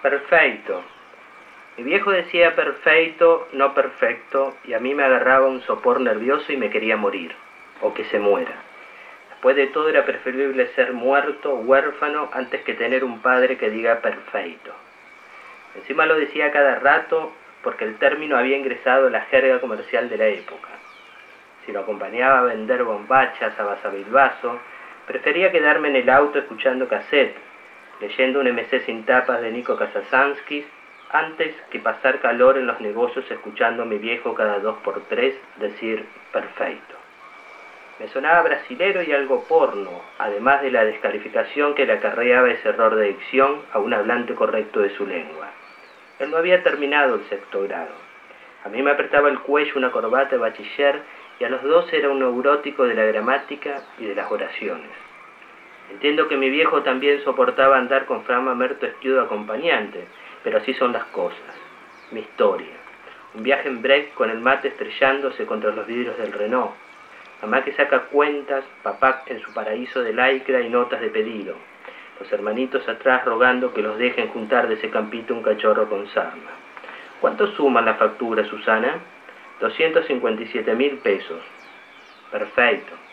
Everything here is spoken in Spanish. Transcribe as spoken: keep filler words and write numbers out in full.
Perfeito. Mi viejo decía perfeito, no perfecto, y a mí me agarraba un sopor nervioso y me quería morir, o que se muera. Después de todo era preferible ser muerto, huérfano, antes que tener un padre que diga perfeito. Encima lo decía cada rato porque el término había ingresado en la jerga comercial de la época. Si lo acompañaba a vender bombachas a Basavilbaso, prefería quedarme en el auto escuchando cassette, leyendo un eme ce sin tapas de Nico Kazasanskis, antes que pasar calor en los negocios escuchando a mi viejo cada dos por tres decir perfeito. Me sonaba brasilero y algo porno, además de la descalificación que le acarreaba ese error de dicción a un hablante correcto de su lengua. Él no había terminado el sexto grado. A mí me apretaba el cuello una corbata de bachiller y a los dos era un neurótico de la gramática y de las oraciones. Entiendo que mi viejo también soportaba andar con Fra Mamerto Esquiudo acompañante, pero así son las cosas. Mi historia. Un viaje en break con el mate estrellándose contra los vidrios del Renault. Mamá que saca cuentas, papá en su paraíso de lycra y notas de pedido. Los hermanitos atrás rogando que los dejen juntar de ese campito un cachorro con sarna. ¿Cuánto suman la factura, Susana? doscientos cincuenta y siete mil pesos. Perfecto.